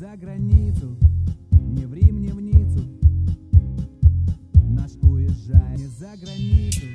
за границу, не в Рим, не в Ниццу. Наш уезжает не за границу.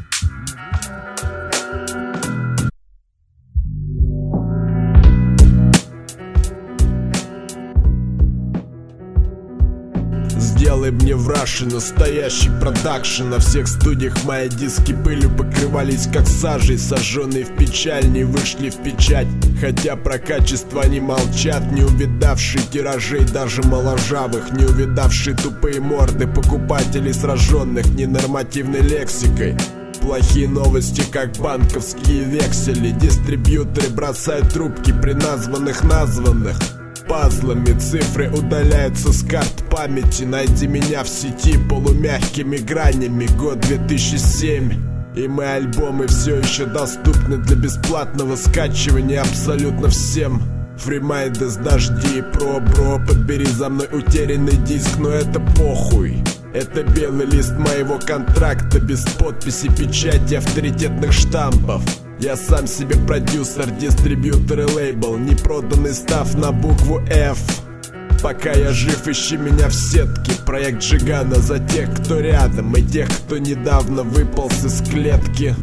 Сделай мне в Раше настоящий продакшн. На всех студиях мои диски пылью покрывались как сажей. Сожженные в печаль не вышли в печать. Хотя про качество они молчат. Не увидавшие тиражей даже моложавых, не увидавшие тупые морды покупателей сраженных ненормативной лексикой. Плохие новости, как банковские вексели. Дистрибьюторы бросают трубки при названных. Пазлами цифры удаляются с карт памяти. Найди меня в сети полумягкими гранями. Год 2007. И мои альбомы все еще доступны для бесплатного скачивания абсолютно всем. Фримайдес, дожди, бро, подбери за мной утерянный диск, но это похуй. Это белый лист моего контракта, без подписи, печати, авторитетных штампов. Я сам себе продюсер, дистрибьютор и лейбл. Непроданный став на букву F. Пока я жив, ищи меня в сетке. Проект Джигана за тех, кто рядом, и тех, кто недавно выполз из клетки.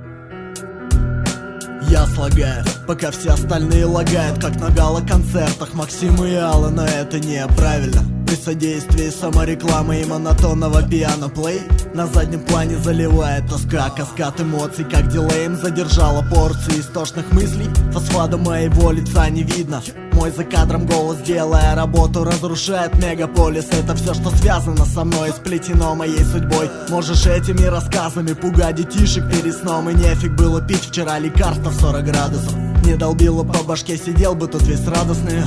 Я слагаю, пока все остальные лагают, как на гала-концертах Максима и Алла, но это неправильно. При содействии саморекламы и монотонного пиано-плей на заднем плане заливает тоска, каскад эмоций, как дилеем задержала порции истошных мыслей. Фосфада моего лица не видно. Мой за кадром голос, делая работу, разрушает мегаполис. Это все, что связано со мной, сплетено моей судьбой. Можешь этими рассказами пугать детишек перед сном. И нефиг было пить вчера лекарства в 40 градусов. Не долбило по башке, сидел бы тут весь радостный.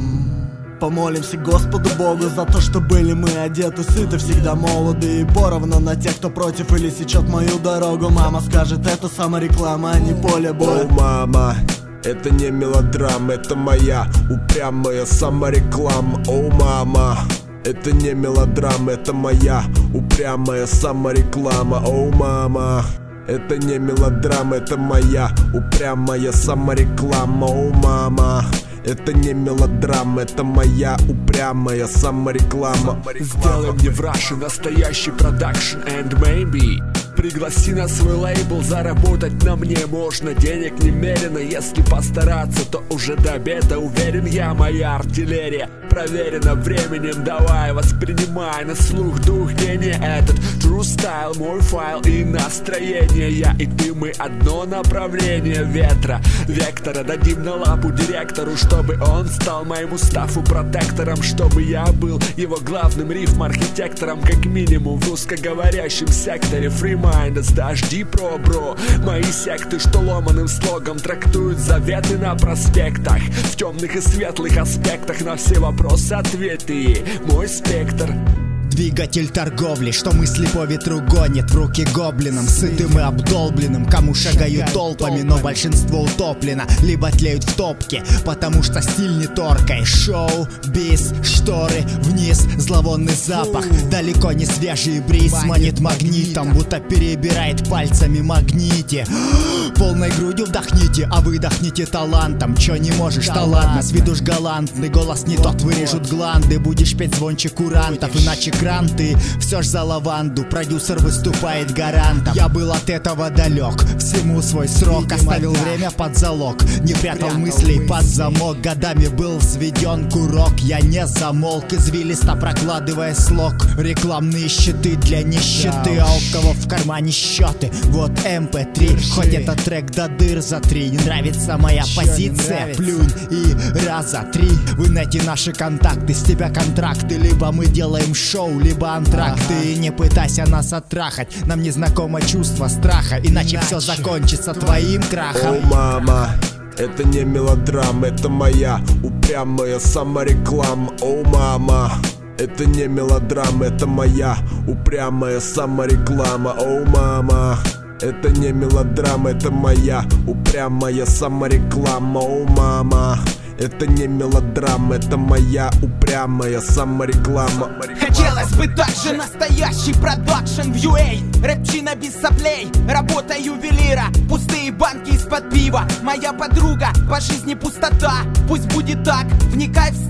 Помолимся Господу Богу за то, что были мы одеты сыты, всегда молоды и поровну на тех, кто против или сечет мою дорогу. Мама скажет, это самореклама, а не поле боя. О, мама, это не мелодрама, это моя упрямая самореклама. О, мама, это не мелодрама, это моя упрямая самореклама. О, мама, это не мелодрама, это моя упрямая самореклама. О, мама, это не мелодрама, это моя упрямая самореклама. Сделай мне в Раше настоящий продакшн, and maybe пригласи на свой лейбл, заработать на мне можно денег немерено. Если постараться, то уже до обеда, уверен я, моя артиллерия проверена временем. Давай, воспринимай на слух дух гения. Этот true style, мой файл и настроение. Я и ты, мы одно направление ветра, вектора. Дадим на лапу директору, чтобы он стал моим уставу протектором, чтобы я был его главным рифм-архитектором, как минимум в русскоговорящем секторе. Фримайндес, дожди, бро, мои секты, что ломаным слогом трактуют заветы на проспектах, в темных и светлых аспектах на все вопросы ответы. Мой спектр. Двигатель торговли, что мысли по ветру гонит в руки гоблинам, сытым и обдолбленным, кому шагают толпами, но большинство утоплено, либо тлеют в топке, потому что стиль не торкай. Шоу, бис, шторы, вниз, зловонный запах, далеко не свежий бриз манит магнитом, будто перебирает пальцами магните. Полной грудью вдохните, а выдохните талантом. Чё не можешь, да ладно, с виду ж галантный, голос не тот, вырежут гланды, будешь петь звонче курантов, иначе гранты, все ж за лаванду. Продюсер выступает гарантом. Я был от этого далек, всему свой срок, оставил время под залог, не прятал мыслей под замок. Годами был взведен курок, я не замолк, извилисто прокладывая слог. Рекламные щиты для нищеты, а у кого в кармане счеты. Вот MP3, хоть этот трек до дыр затри. Не нравится моя позиция, плюнь и раза три. В инете наши контакты, с тебя контракты. Либо мы делаем шоу, либо антракты. И не пытайся нас оттрахать, нам не знакомо чувство страха, иначе все закончится твоим крахом. О, мама, это не мелодрама, это моя упрямая самореклама. О, мама, это не мелодрама, это моя упрямая самореклама. О, мама, это не мелодрама, это моя упрямая самореклама. О, мама, это не мелодрама, это моя упрямая самореклама. Хотелось бы также настоящий продакшн в UA. Рэпчина без соплей, работа ювелира, пустые банки из-под пива. Моя подруга, по жизни пустота, пусть будет так, вникай в став.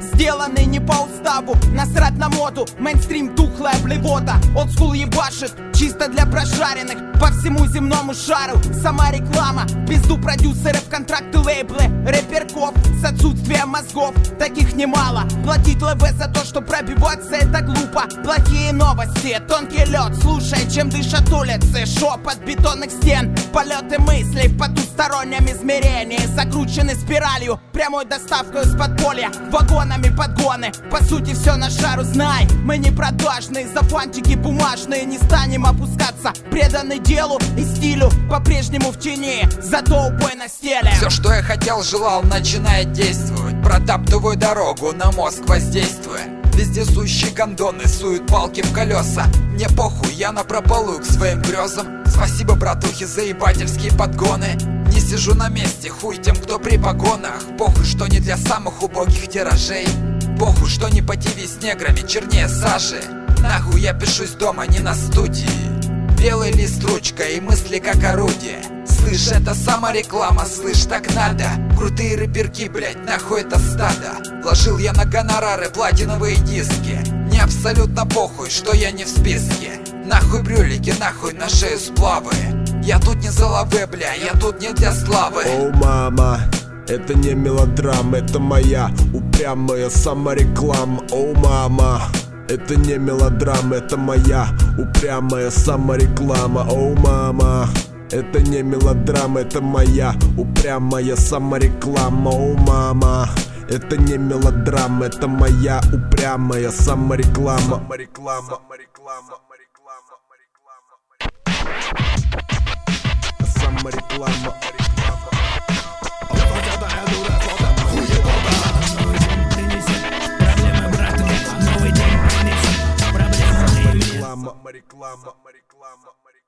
сделаны не по уставу. Насрать на моду, мейнстрим тухлая блевота. Олдскул ебашит, чисто для прожаренных. По всему земному шару сама реклама. Пизду продюсеров, контракты, лейблы, рэперков с отсутствием мозгов. Таких немало. Платить ЛВ за то, что пробиваться это глупо. Плохие новости, тонкий лед. Слушай, чем дышат улицы, шепот бетонных стен. Полеты мыслей в потустороннем измерении закручены спиралью, прямой доставкой из подполья, вагонами подгоны. По сути все на шару, знай, мы не продажные, за фантики бумажные не станем опускаться. Преданы делу и стилю, по-прежнему в тени, зато убой на стеле. Все, что я хотел, желал, начинает действовать. Протаптываю дорогу, на мозг воздействуя. Вездесущие гондоны суют палки в колеса. Мне похуй, я напропалую к своим грезам. Спасибо, братухи, за ебательские подгоны. Не сижу на месте, хуй тем, кто при погонах. Похуй, что не для самых убогих тиражей. Похуй, что не по ТВ с неграми, чернее сажи. Нахуй я пишусь дома, не на студии. Белый лист, ручка и мысли как орудие. Слышь, это самореклама, слышь, так надо. Крутые рэперки, блять, нахуй это стадо. Вложил я на гонорары платиновые диски. Мне абсолютно похуй, что я не в списке. Нахуй брюлики, нахуй на шею сплавы. Я тут не за лавы, бля, я тут не для славы. О, мама, это не мелодрама, это моя упрямая самореклама. О, мама, это не мелодрама, это моя упрямая самореклама. О, мама, это не мелодрама, это моя упрямая самореклама. О, мама, это не мелодрама, это моя упрямая самореклама. Самореклама. Самореклама. Реклама.